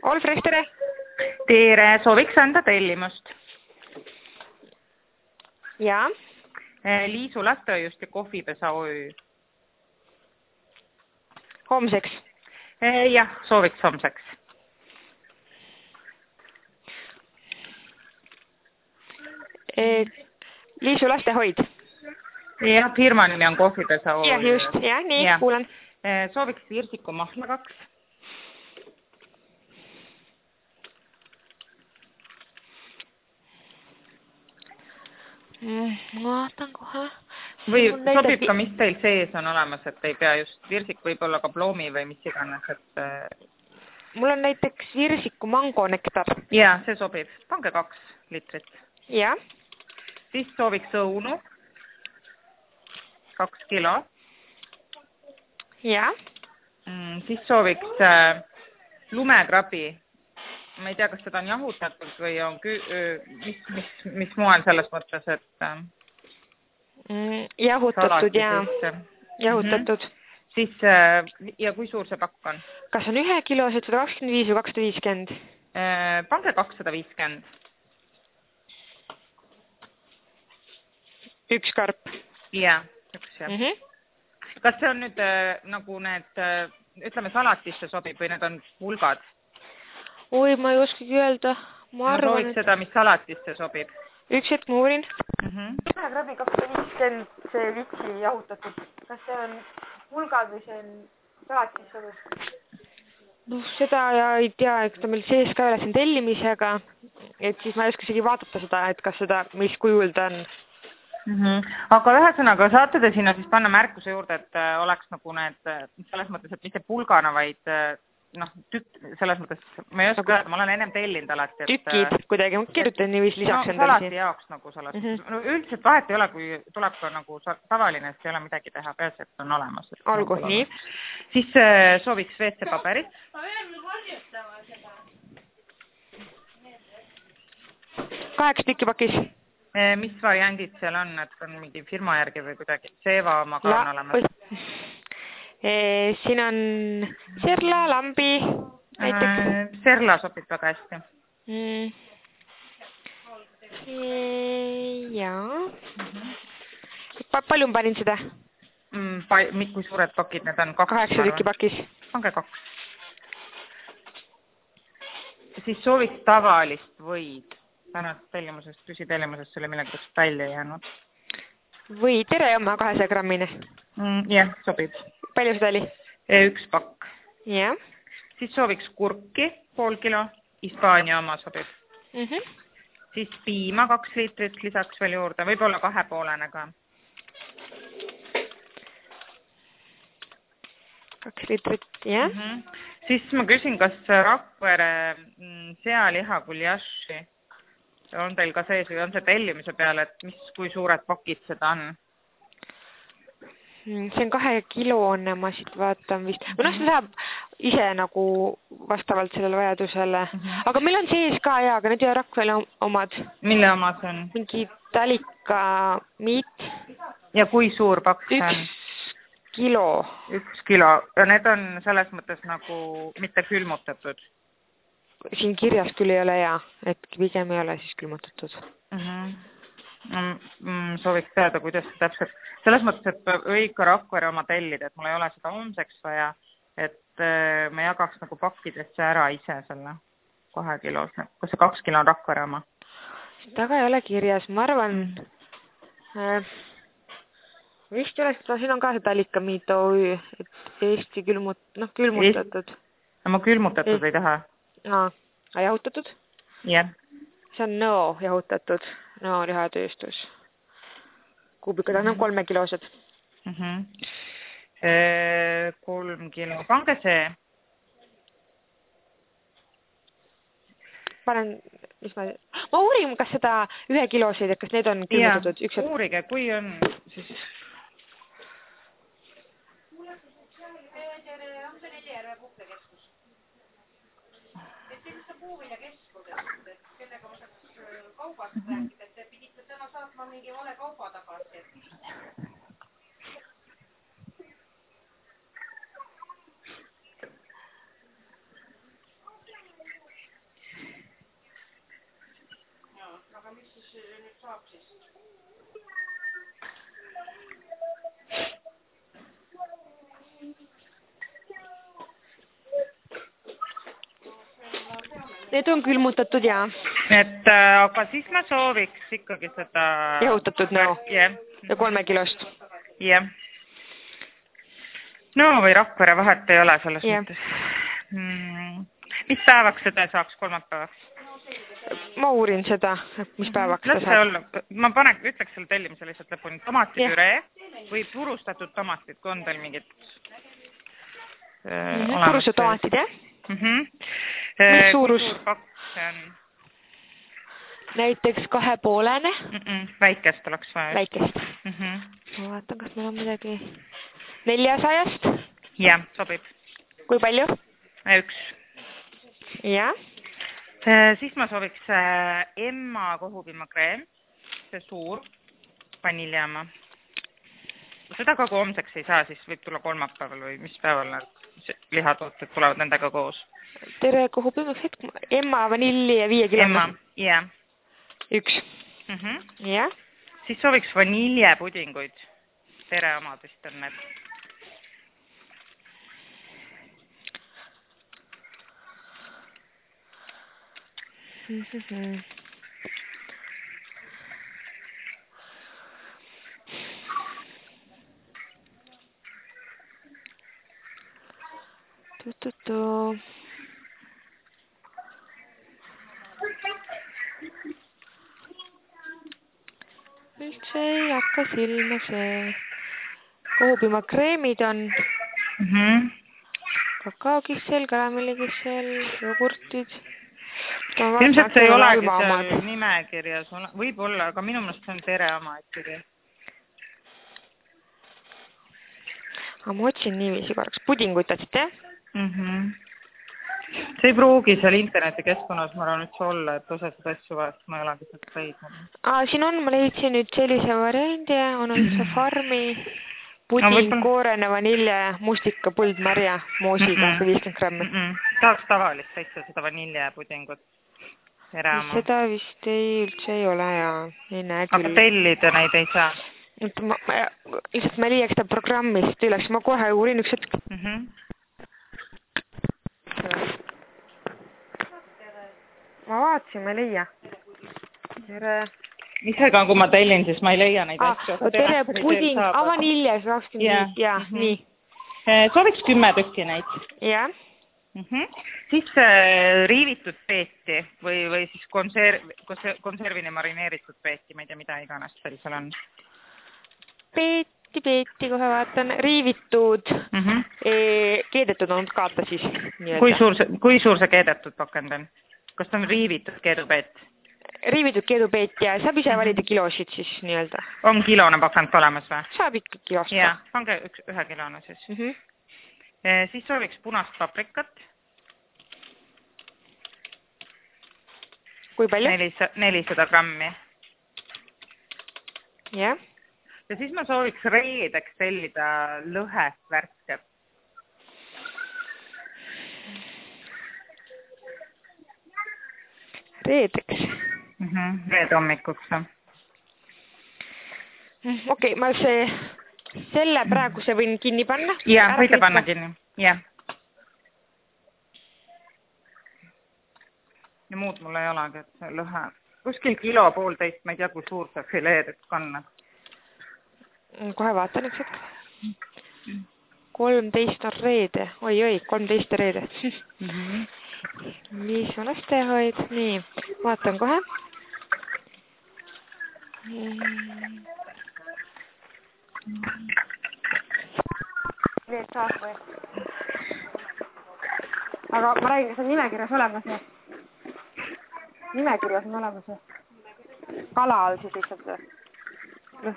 Olfresh, tere! Tere, sooviks anda tellimust. Jaa. Liisu lastehoiust ja kohvipesa OÜ. Homseks? Jah, sooviks homseks. Liisu lastehoid? Jah, firma nimi on kohvipesa OÜ. Jah, just. Jah, nii, kuulan. Sooviks virsiku mahla 2. Ma vaatan kohe. Või sobib ka, mis teil sees on olemas, et ei pea just virsik, võib olla ka ploomi või mis iganes, et... Mul on näiteks virsiku mango nektar. Jaa, see sobib. Pange 2 litrit. Jah. Siis sooviks õunu. 2 kilo. Jah. Siis sooviks lumekrabi. Ma ei tea, kas seda on jahutatud või on mis moel selles mõttes, et... Jahutatud, jaa. Jahutatud. Siis, ja kui suur see pakk on? Kas on 1 kilo 725 või 250? Pange 250. 1 karp? Jaa, 1 jah. Kas see on nüüd nagu need, ütleme, salatisse sobib või need on pulgad? Oi, ma ei oskagi öelda. Ma sooviks seda, mis salatisse sobib. 1 hetk ma uurin. Lumekrabi 250, see vitsi jahutatud. Kas see on pulgad või see on salatisse sobib? No seda ja ei tea, eks ta meil sees ka üles on tellimisega, et siis ma ei oska isegi vaadata seda, et kas seda, mis kujul ta on. Aga ühesõnaga, saate te sinna siis panna märkuse juurde, et oleks nagu need, selles mõttes, et mitte pulgana, vaid selles mõttes, ma ei oska öelda, ma olen ennem tellinud alati. Tükid kuidagi, ma kirjutan niiviis lisaks endale. Salati jaoks nagu selles mõttes. Üldiselt vahet ei ole, kui tuleb ka nagu tavaline, sest ei ole midagi teha, peas, et on olemas. Olgu, nii. Siis sooviks WC-paberit. Ma veel harjutama seda. 8 tükki pakis. Mis variandid seal on, et on mingi firma järgi või kuidagi? Seeva oma ka on olemas. Siin on Serla, Lambi näiteks. Serla sobib väga hästi. Jaa. Palju panin seda? Kui suured pakid need on? 8 tükki pakis. Pange 2. Siis sooviks tavalist võid. Tänast tellimusest, püsitellimusest selle millegipärast välja jäänud. Või tere oma 200 grammine? Jah, sobib. Palju seda oli? 1 pakk. Jah. Siis sooviks kurki, 0,5 kilo, Hispaania oma sobib. Siis piima 2 liitrit lisaks veel juurde, võib-olla 2,5 ka. 2 liitrit, jah. Siis ma küsin, kas Rakvere sealiha guljaši on teil ka sees või on see tellimise peale, et kui suured pakid seda on? See on 2 kilone, ma siit vaatan vist. Või see saab ise nagu vastavalt sellele vajadusele. Aga meil on sees ka, jaa, aga need ei ole Rakvere omad. Mille omad on? Mingi talika miit. Ja kui suur pakk see on? 1 kilo. 1 kilo. Ja need on selles mõttes nagu mitte külmutatud? Siin kirjas küll ei ole et pigem ei ole siis külmutatud. Sooviks teada, kuidas see täpselt. Selles mõttes, et võib ka Rakvere oma tellida, et mul ei ole seda homseks vaja, et me jagaks nagu pakkidesse ära ise selle 2 kilos. Kas see 2 kilo on Rakvere oma? Taga ei ole kirjas, ma arvan, vist ei ole, siin on ka see talika miit OÜ, et Eesti külmutatud. Ma külmutatud ei taha. Jahutatud? Jah. See on nõo jahutatud, nõo lihatööstus. Kuubikad on 3 kilosed. 3 kilo. Pange see. Panen, ma uurin, kas seda 1 kilosid, et kas need on külmutatud? Jah, uurige, kui on, siis... On see Neljärve puhkekeskus? Et sellist on puuvile keskusest, et kellega ma saaks kaubast rääkida, et te pidite täna saatma mingi vale kauba tagasi. siis nüüd saab siis? Need on külmutatud ja. Et aga siis ma sooviks ikkagi seda... Jahutatud näo. Yeah. Ja 3 kilost. Jah. Yeah. No või Rakvere vahet ei ole selles mõttes. Mis päevaks seda saaks kolmapäevaks? Ma uurin seda, mis päevaks ta saab. Ma ütleks selle tellimise lihtsalt lõpuni. Tomatipüree või purustatud tomatid, kui on teil mingid purustatud tomatid, jah? Mis suurus? Suur paks see on? Näiteks 2,5-ne? Väikest oleks vaja. Väikest. Ma vaatan, kas meil on midagi 400-st? Jah, sobib. Kui palju? 1. Jah. Siis ma sooviks Emma kohupiimakreem, see suur vaniljaama. Seda ka kui homseks ei saa, siis võib tulla kolmapäeval või mis päeval need lihatooted tulevad nendega koos. Tere kohupiimakreem, Emma vanilli ja 5 kilome. Emma, jah. 1. Jah. Siis sooviks vaniljepudinguid. Tere omad vist on need. Üldse ei hakka silma see. Kohupiimakreemid on kakaokissel, karamellikissel, jogurtid. Ilmselt ei olegi seal nimekirjas. Võib-olla, aga minu meelest see on Tere oma ikkagi. Aga ma otsin niiviisi korraks. Pudinguid tahtsite, jah? See ei pruugi seal internetikeskkonnas, ma arvan, üldse olla, et osa seda asju vahest ma ei olegi sealt leidnud. Siin on, ma leidsin nüüd sellise variandi, on üldse farmi, puding, koorene, vanilje, mustika, puldmarja, moosiga, 150 grammi. Tahaks tavalist täitsa seda vaniljepudingut. Seda vist üldse ei ole ja ei näe küll. Aga tellida neid ei saa? Lihtsalt ma liiaks ta programmist üles, ma kohe uurin üks hetk. Ma vaatasin, ma ei leia. Tere. Isega, kui ma tellin, siis ma ei leia neid asju. Tere puding, vanilje, 25, ja nii. Sooviks 10 tükki neid. Jah. Siis riivitud peeti või siis konservini marineeritud peeti, ma ei tea, mida iganes teil seal on. Peeti, kohe vaatan, riivitud, keedetud on kaata siis. Kui suur see keedetud pakend on? Kas ta on riivitud keedupeet? Riivitud keedupeet ja saab ise valida kilosid siis nii-öelda. On kilone pakend olemas või? Saab ikka kilost. Jah, pange 1 kilone siis. Siis sooviks punast paprikat. Kui palju? 400 grammi. Jah. Ja siis ma sooviks reedeks tellida lõhest värsket. Reedeks? Reede hommikuks. Okei, ma selle praeguse võin kinni panna? Jah, võite panna kinni. Jah. Ja muud mul ei olegi, et see lõhe. Kuskil 1,5 kilo, ma ei tea, kui suur see fileedeks kanna. Kohe vaatan üks hetk. 13 on reede. Oi, 13 reede. Mis on lastehoid? Nii, vaatan kohe. Need saab või? Aga ma räägin, kas on nimekirjas olemas või? Nimekirjas on olemas või? Kala all siis lihtsalt või?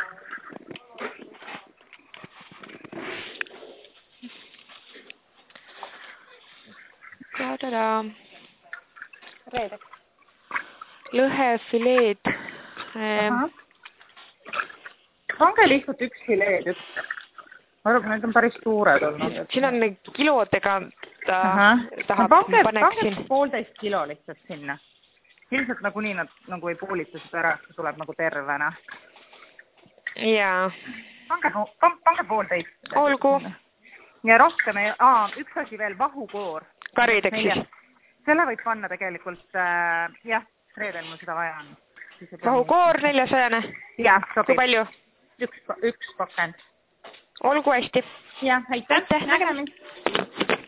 Ta-da-da. Reedeks. Lõhefileed. Pange lihtsalt 1 fileed. Ma arvan, need on päris suured olnud. Siin on kilodega tahab, paneksin. Pange 1,5 kilo lihtsalt sinna. ilmselt nagunii nad nagu ei poolita seda ära, see tuleb nagu tervena. Jaa. Pange 1,5. Olgu. Ja rohkem ei... üks asi veel, vahukoor. Karideks siis. Selle võib panna tegelikult, jah, reedel mul seda vaja on. Vahukoor 400. Jah, sobib. Kui palju? 1 pakend. Olgu hästi. Jah, aitäh. Nägemist.